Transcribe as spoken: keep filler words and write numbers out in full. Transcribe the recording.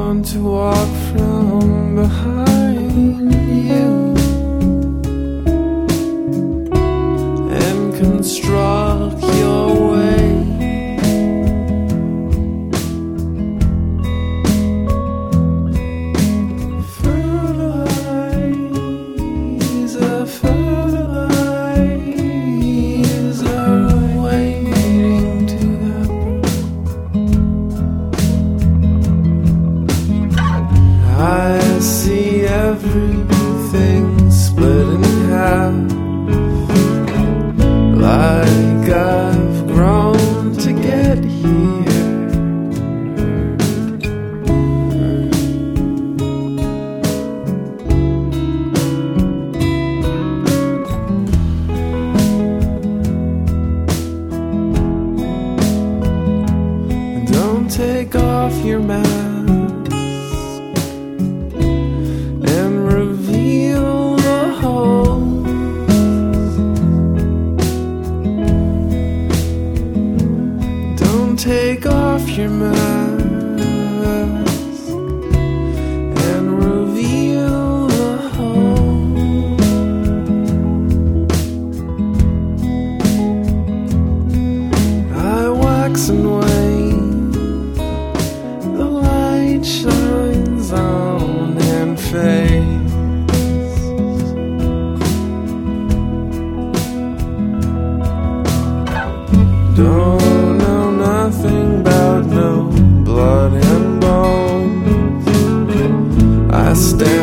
want to walk from behind you and construct your way. Fertilizer, fertilizer, waiting to happen. I see everything split in half, like I've grown to get here. Don't take off your mask and reveal the holes. Don't take off your mask and reveal the holes. I wax and wane, the light shines on and fades. Don't know nothing about no blood and bones. I stand